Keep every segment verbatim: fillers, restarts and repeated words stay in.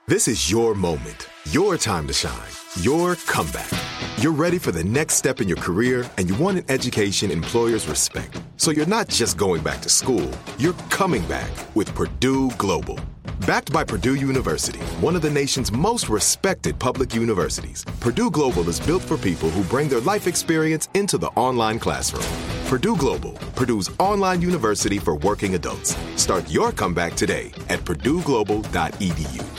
This is your moment, your time to shine, your comeback. You're ready for the next step in your career, and you want an education employers respect. So you're not just going back to school, you're coming back with Purdue Global. Backed by Purdue University, one of the nation's most respected public universities, Purdue Global is built for people who bring their life experience into the online classroom. Purdue Global, Purdue's online university for working adults. Start your comeback today at purdue global dot e d u.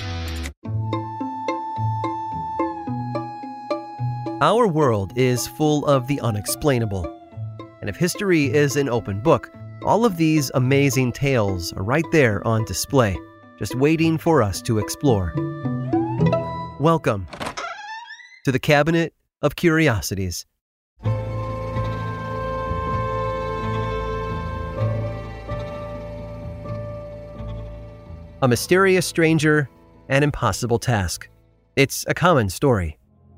Our world is full of the unexplainable. And if history is an open book, all of these amazing tales are right there on display, just waiting for us to explore. Welcome to the Cabinet of Curiosities. A mysterious stranger, an impossible task. It's a common story.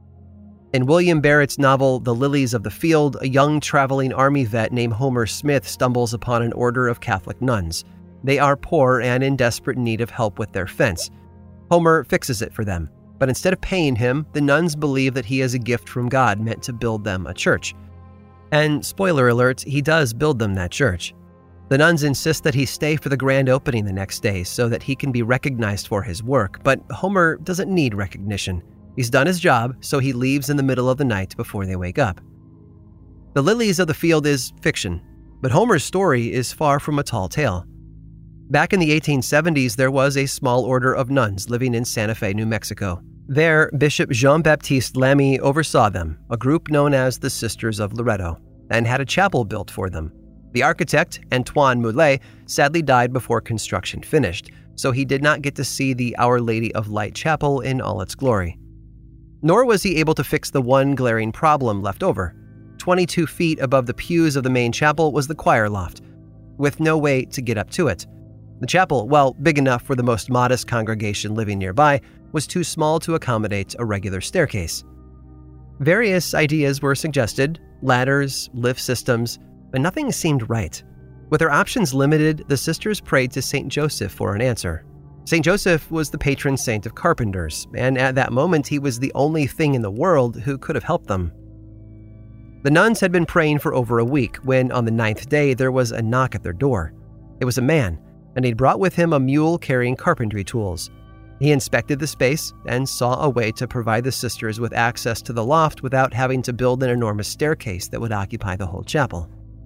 In William Barrett's novel, The Lilies of the Field, a young traveling army vet named Homer Smith stumbles upon an order of Catholic nuns. They are poor and in desperate need of help with their fence. Homer fixes it for them, but instead of paying him, the nuns believe that he is a gift from God meant to build them a church. And spoiler alert, he does build them that church. The nuns insist that he stay for the grand opening the next day so that he can be recognized for his work, but Homer doesn't need recognition. He's done his job, so he leaves in the middle of the night before they wake up. The Lilies of the Field is fiction, but Homer's story is far from a tall tale. Back in the eighteen seventies, there was a small order of nuns living in Santa Fe, New Mexico. There, Bishop Jean-Baptiste Lamy oversaw them, a group known as the Sisters of Loretto, and had a chapel built for them. The architect, Antoine Moulet, sadly died before construction finished, so he did not get to see the Our Lady of Light Chapel in all its glory. Nor was he able to fix the one glaring problem left over. twenty-two feet above the pews of the main chapel was the choir loft, with no way to get up to it. The chapel, while big enough for the most modest congregation living nearby, was too small to accommodate a regular staircase. Various ideas were suggested, ladders, lift systems, but nothing seemed right. With their options limited, the sisters prayed to Saint Joseph for an answer. Saint Joseph was the patron saint of carpenters, and at that moment he was the only thing in the world who could have helped them. The nuns had been praying for over a week when, on the ninth day, there was a knock at their door. It was a man, and he'd brought with him a mule carrying carpentry tools. He inspected the space and saw a way to provide the sisters with access to the loft without having to build an enormous staircase that would occupy the whole chapel.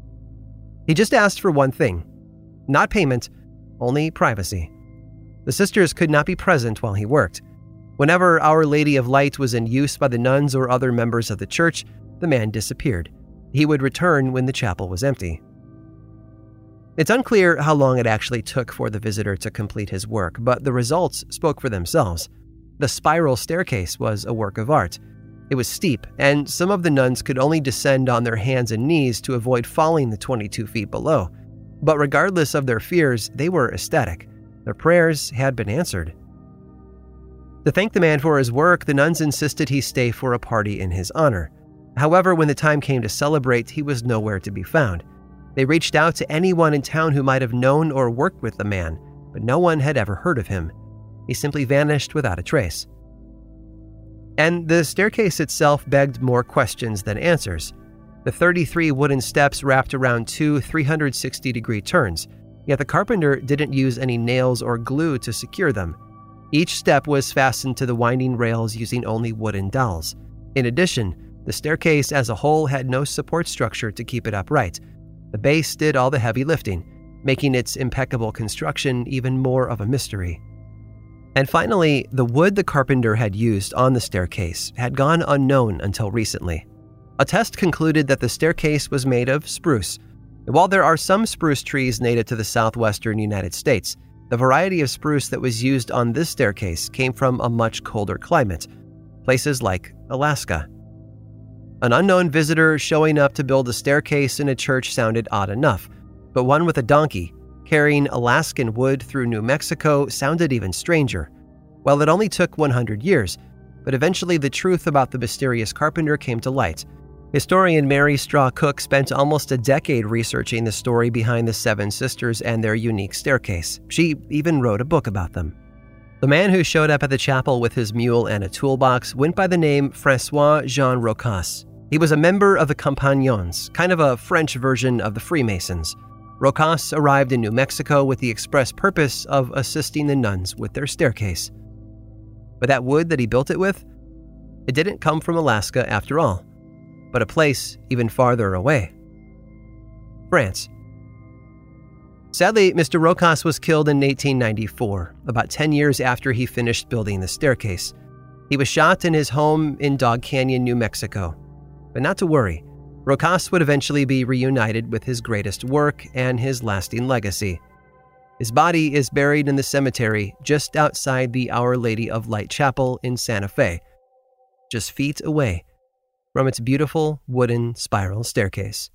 He just asked for one thing, not payment, only privacy. The sisters could not be present while he worked. Whenever Our Lady of Light was in use by the nuns or other members of the church, the man disappeared. He would return when the chapel was empty. It's unclear how long it actually took for the visitor to complete his work, but the results spoke for themselves. The spiral staircase was a work of art. It was steep, and some of the nuns could only descend on their hands and knees to avoid falling the twenty-two feet below. But regardless of their fears, they were ecstatic. Their prayers had been answered. To thank the man for his work, the nuns insisted he stay for a party in his honor. However, when the time came to celebrate, he was nowhere to be found. They reached out to anyone in town who might have known or worked with the man, but no one had ever heard of him. He simply vanished without a trace. And the staircase itself begged more questions than answers. The thirty-three wooden steps wrapped around two three hundred sixty degree turns, yet the carpenter didn't use any nails or glue to secure them. Each step was fastened to the winding rails using only wooden dowels. In addition, the staircase as a whole had no support structure to keep it upright. The base did all the heavy lifting, making its impeccable construction even more of a mystery. And finally, the wood the carpenter had used on the staircase had gone unknown until recently. A test concluded that the staircase was made of spruce. While there are some spruce trees native to the southwestern United States, the variety of spruce that was used on this staircase came from a much colder climate, places like Alaska. An unknown visitor showing up to build a staircase in a church sounded odd enough, but one with a donkey carrying Alaskan wood through New Mexico sounded even stranger. Well, it only took one hundred years, but eventually the truth about the mysterious carpenter came to light. Historian Mary Straw Cook spent almost a decade researching the story behind the Seven Sisters and their unique staircase. She even wrote a book about them. The man who showed up at the chapel with his mule and a toolbox went by the name Francois Jean Rocasse. He was a member of the Compagnons, kind of a French version of the Freemasons. Rocasse arrived in New Mexico with the express purpose of assisting the nuns with their staircase. But that wood that he built it with, it didn't come from Alaska after all, but a place even farther away. France. Sadly, Mister Rocasse was killed in eighteen ninety-four, about ten years after he finished building the staircase. He was shot in his home in Dog Canyon, New Mexico. But not to worry, Rocasse would eventually be reunited with his greatest work and his lasting legacy. His body is buried in the cemetery just outside the Our Lady of Light Chapel in Santa Fe, just feet away from its beautiful wooden spiral staircase.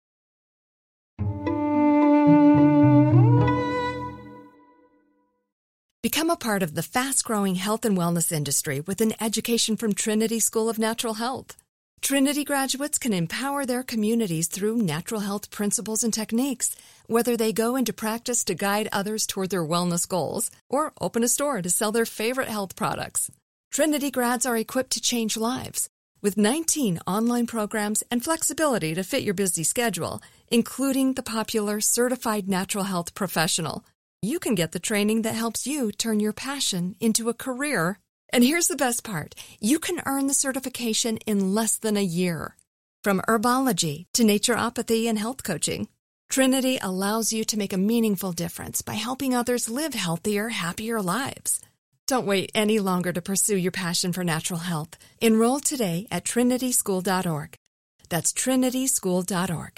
Become a part of the fast-growing health and wellness industry with an education from Trinity School of Natural Health. Trinity graduates can empower their communities through natural health principles and techniques, whether they go into practice to guide others toward their wellness goals or open a store to sell their favorite health products. Trinity grads are equipped to change lives with nineteen online programs and flexibility to fit your busy schedule, including the popular Certified Natural Health Professional. You can get the training that helps you turn your passion into a career. And here's the best part. You can earn the certification in less than a year. From herbology to naturopathy and health coaching, Trinity allows you to make a meaningful difference by helping others live healthier, happier lives. Don't wait any longer to pursue your passion for natural health. Enroll today at trinity school dot org. That's trinity school dot org.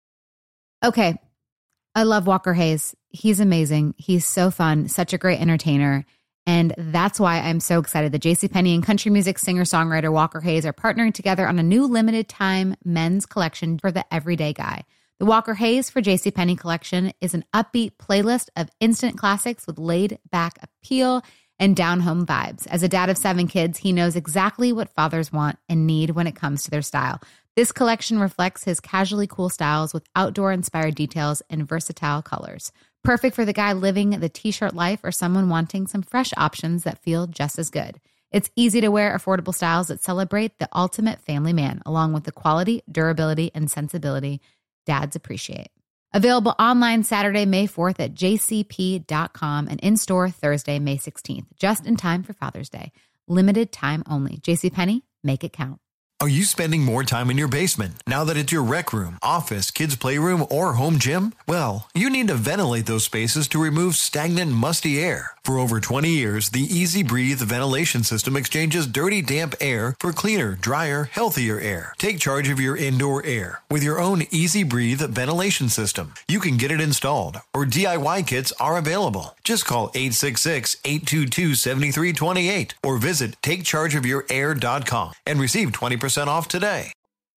Okay. I love Walker Hayes. He's amazing. He's so fun, such a great entertainer. And that's why I'm so excited that JCPenney and country music singer-songwriter Walker Hayes are partnering together on a new limited-time men's collection for the everyday guy. The Walker Hayes for JCPenney collection is an upbeat playlist of instant classics with laid-back appeal and down-home vibes. As a dad of seven kids, he knows exactly what fathers want and need when it comes to their style. This collection reflects his casually cool styles with outdoor-inspired details and versatile colors. Perfect for the guy living the t-shirt life or someone wanting some fresh options that feel just as good. It's easy to wear, affordable styles that celebrate the ultimate family man, along with the quality, durability, and sensibility dads appreciate. Available online Saturday, May fourth at j c p dot com and in-store Thursday, May sixteenth, just in time for Father's Day. Limited time only. JCPenney, make it count. Are you spending more time in your basement now that it's your rec room, office, kids' playroom, or home gym? Well, you need to ventilate those spaces to remove stagnant, musty air. For over twenty years, the Easy Breathe ventilation system exchanges dirty, damp air for cleaner, drier, healthier air. Take charge of your indoor air with your own Easy Breathe ventilation system. You can get it installed, or D I Y kits are available. Just call eight six six, eight two two, seven three two eight or visit take charge of your air dot com and receive twenty percent off today.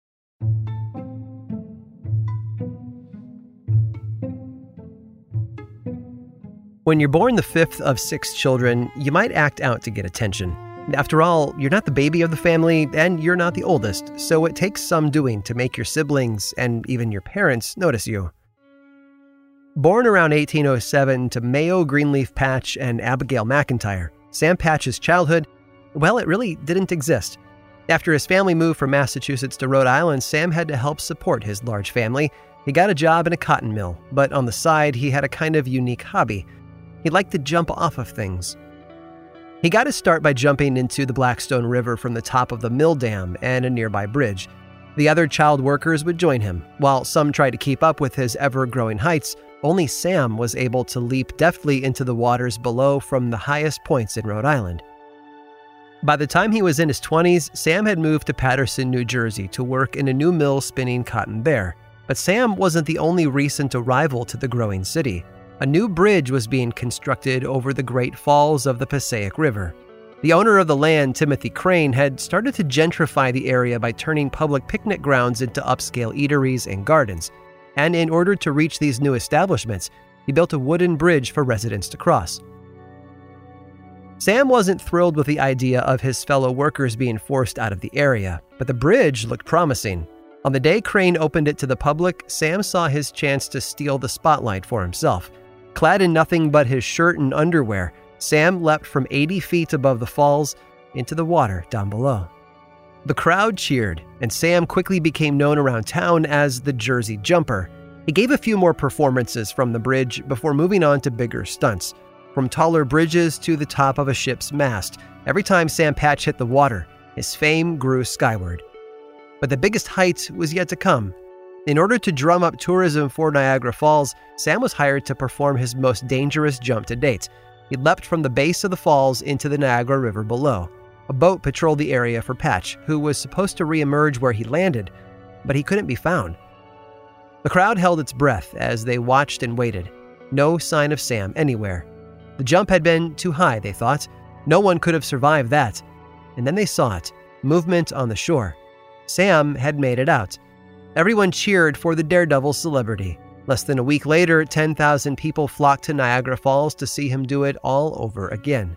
When you're born the fifth of six children, you might act out to get attention. After all, you're not the baby of the family, and you're not the oldest, so it takes some doing to make your siblings and even your parents notice you. Born around eighteen oh seven to Mayo Greenleaf Patch and Abigail McIntyre, Sam Patch's childhood, well, it really didn't exist. After his family moved from Massachusetts to Rhode Island, Sam had to help support his large family. He got a job in a cotton mill, but on the side, he had a kind of unique hobby. He liked to jump off of things. He got his start by jumping into the Blackstone River from the top of the mill dam and a nearby bridge. The other child workers would join him. While some tried to keep up with his ever-growing heights, only Sam was able to leap deftly into the waters below from the highest points in Rhode Island. By the time he was in his twenties, Sam had moved to Paterson, New Jersey to work in a new mill spinning cotton there. But Sam wasn't the only recent arrival to the growing city. A new bridge was being constructed over the Great Falls of the Passaic River. The owner of the land, Timothy Crane, had started to gentrify the area by turning public picnic grounds into upscale eateries and gardens. And in order to reach these new establishments, he built a wooden bridge for residents to cross. Sam wasn't thrilled with the idea of his fellow workers being forced out of the area, but the bridge looked promising. On the day Crane opened it to the public, Sam saw his chance to steal the spotlight for himself. Clad in nothing but his shirt and underwear, Sam leapt from eighty feet above the falls into the water down below. The crowd cheered, and Sam quickly became known around town as the Jersey Jumper. He gave a few more performances from the bridge before moving on to bigger stunts, from taller bridges to the top of a ship's mast. Every time Sam Patch hit the water, his fame grew skyward. But the biggest height was yet to come. In order to drum up tourism for Niagara Falls, Sam was hired to perform his most dangerous jump to date. He leapt from the base of the falls into the Niagara River below. A boat patrolled the area for Patch, who was supposed to re-emerge where he landed, but he couldn't be found. The crowd held its breath as they watched and waited. No sign of Sam anywhere. The jump had been too high, they thought. No one could have survived that. And then they saw it. Movement on the shore. Sam had made it out. Everyone cheered for the daredevil celebrity. Less than a week later, ten thousand people flocked to Niagara Falls to see him do it all over again.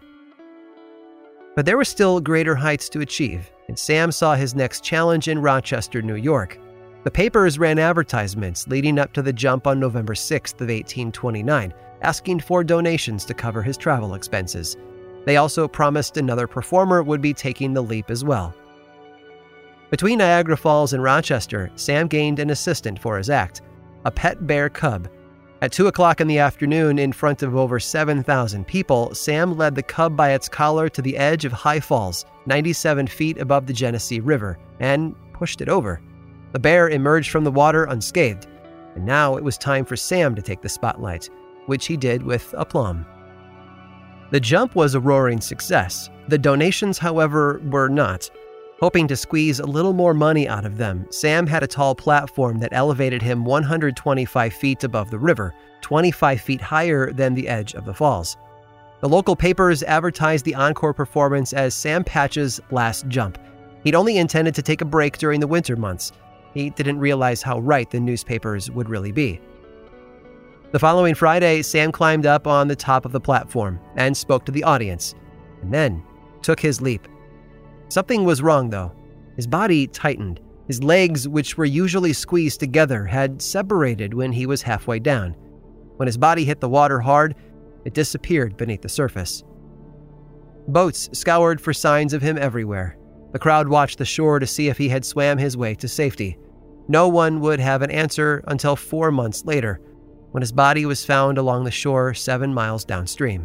But there were still greater heights to achieve, and Sam saw his next challenge in Rochester, New York. The papers ran advertisements leading up to the jump on November sixth of eighteen twenty-nine, asking for donations to cover his travel expenses. They also promised another performer would be taking the leap as well. Between Niagara Falls and Rochester, Sam gained an assistant for his act, a pet bear cub. At two o'clock in the afternoon, in front of over seven thousand people, Sam led the cub by its collar to the edge of High Falls, ninety-seven feet above the Genesee River, and pushed it over. The bear emerged from the water unscathed, and now it was time for Sam to take the spotlight, which he did with aplomb. The jump was a roaring success. The donations, however, were not. Hoping to squeeze a little more money out of them, Sam had a tall platform that elevated him one hundred twenty-five feet above the river, twenty-five feet higher than the edge of the falls. The local papers advertised the encore performance as Sam Patch's last jump. He'd only intended to take a break during the winter months. He didn't realize how right the newspapers would really be. The following Friday, Sam climbed up on the top of the platform and spoke to the audience, and then took his leap. Something was wrong, though. His body tightened. His legs, which were usually squeezed together, had separated when he was halfway down. When his body hit the water hard, it disappeared beneath the surface. Boats scoured for signs of him everywhere. The crowd watched the shore to see if he had swam his way to safety. No one would have an answer until four months later, when his body was found along the shore seven miles downstream.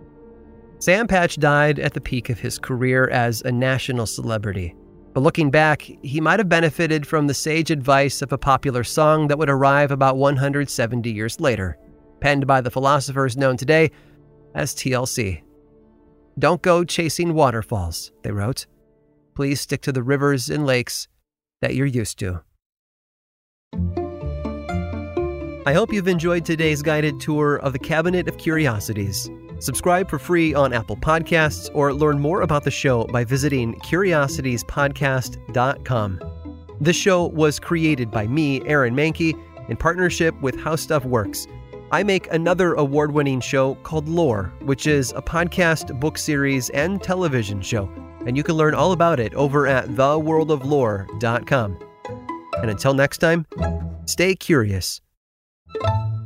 Sam Patch died at the peak of his career as a national celebrity. But looking back, he might have benefited from the sage advice of a popular song that would arrive about one hundred seventy years later, penned by the philosophers known today as T L C. "Don't go chasing waterfalls," they wrote. "Please stick to the rivers and lakes that you're used to." I hope you've enjoyed today's guided tour of the Cabinet of Curiosities. Subscribe for free on Apple Podcasts or learn more about the show by visiting curiosities podcast dot com. This show was created by me, Aaron Mahnke, in partnership with How Stuff Works. I make another award-winning show called Lore, which is a podcast, book series, and television show, and you can learn all about it over at the world of lore dot com. And until next time, stay curious.